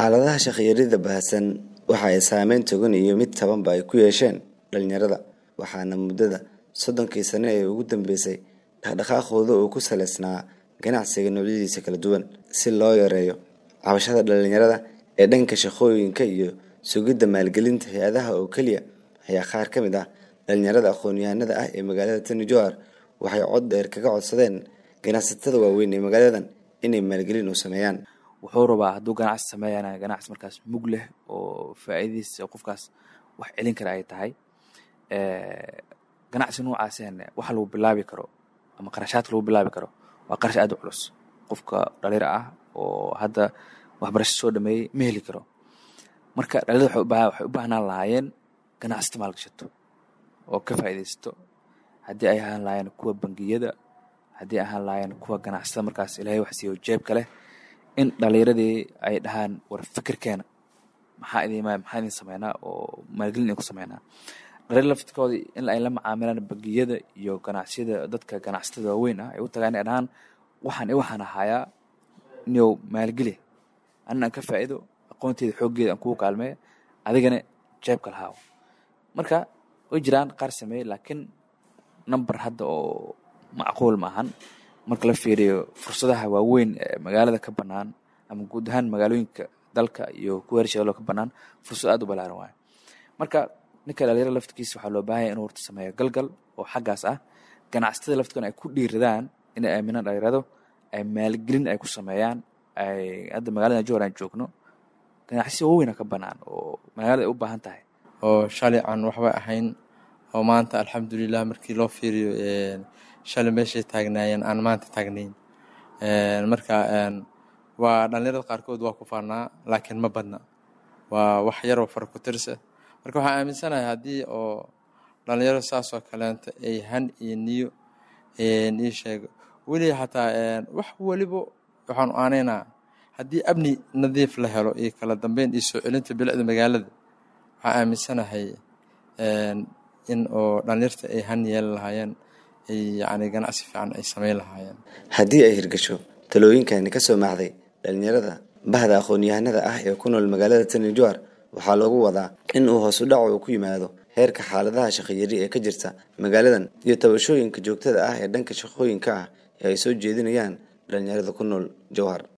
xaaladaha shaqo-yarida baahsan waxa ay saameyn togan iyo mid tabanba ay ku yeesheen dhalinyarada waxaana muddada 30 sano ee ugu dambeysay dhaqdhaqaaqooda oo ku saleysnaa ganacsiga noocyadiisa kala duwan si loo yareeyo cabashada dhalinyarada ee dhanka shaqooyinka iyo sugidda maalgelinta hay'adaha oo kaliya ayaa qaar ka mid ah dhalinyarada aqoon-yahanada ah ee magaalada Tana Jowhar waxay cod dheer kaga codsadeen ganacsatada waaweyn ee magaaladan inay maalgelin u sameeyaan wuxuu rabaa hadduu ganacsi sameeyana ganacsi markaas mug leh oo faa'iideysa qofkaas wax celin kara ay tahay ganacsi noocaas ah wax lagu bilaabi karo ama qarashaad lagu bilaabi karo waa qarash aad u culus qofka dhalinyaro ah oo hadda waxbarasho soo dhameeyay ma heli karo marka dhalinyarada waxay u baahnaan lahaayeen ganacsi maalgashato oo ka faa'iideysto haddii ay ahaan lahaayeen kuwa bangiyada haddii ahaan lahaayeen kuwa ganacsada markaas ilaahay wax siiyo jeebka leh in dhalinyaradii ay dhahaan war fikirkeena maxaa idin sameynaa oo maalgelin ku sameynaa dhalinyarada laftirkooda in ay la macaamilaan bangiyada iyo ganacsiyada dadka ganacsatada waaweyn ah ay u tagaan inay dhahaan waxaan ahayaa inuu maalgeli anna ka faa'iido aqoonteeda xooggeeda aan kugu kaalmeeyo adigana jeebka lahaawo marka way jiraan qaar sameeyay laakiin number hadda oo macquul ma ahan marka la fiiriyo fursadaha waaweyn ee magaalada ka banaan ama guud ahaan magaalooyinka dalka iyo kuwa heershada ka banaan fursad aad u ballaaran waaye marka ninka dhalinyarada laftigiisa waxaa loo baahan yahay inuu horta sameeyo galgal oo xaggaas ah ganacsatada laftigooda ay ku dhiiradaan inay aaminaan dhalinyarado ay maalgelin ay ku sameeyaan ay hadda magaalada Jowhar aan joogno ganacsiyo waaweyn ka banaan oo magaalada u baahan tahay oo shalay aan waxba ahayn oo maanta alxamdulillah markii loo fiiriyo shalay meeshay taagnaayeen aan maanta taagnayn marka waa dhalinyarada qaarkood waa ku faanaa laakiin ma badna waa wax yar oo far ku tirsa marka waxaan aaminsanahay haddii oo dhalinyaro saas oo kaleenta ay han iyo niyo ii sheego weli xataa wax waliba waxaan aaneynaa haddii amni nadiif la helo iyo kala dambeyn iyo soo celinta bilicda magaalada waxaan aaminsanahay in oo dhalinyarta ay han yeelan lahaayeen يعني ganacsi fiican ay sameyn lahaayeen haddii ay hirgasho talooyinkan ka soo maacday dhalinyarada bahda aqoon-yahanada ah ee ku nool magaalada Tana Jowhar waxaa lagu wadaa in uu hoos u dhac ku yimaado heerka xaaladaha shaqo-yari ee ka jirta magaaladan iyo tabashooyinka joogtada ah ee dhanka shaqooyinka ah ee ay soo jeedinayaan dhalinyarada ku nool Jowhar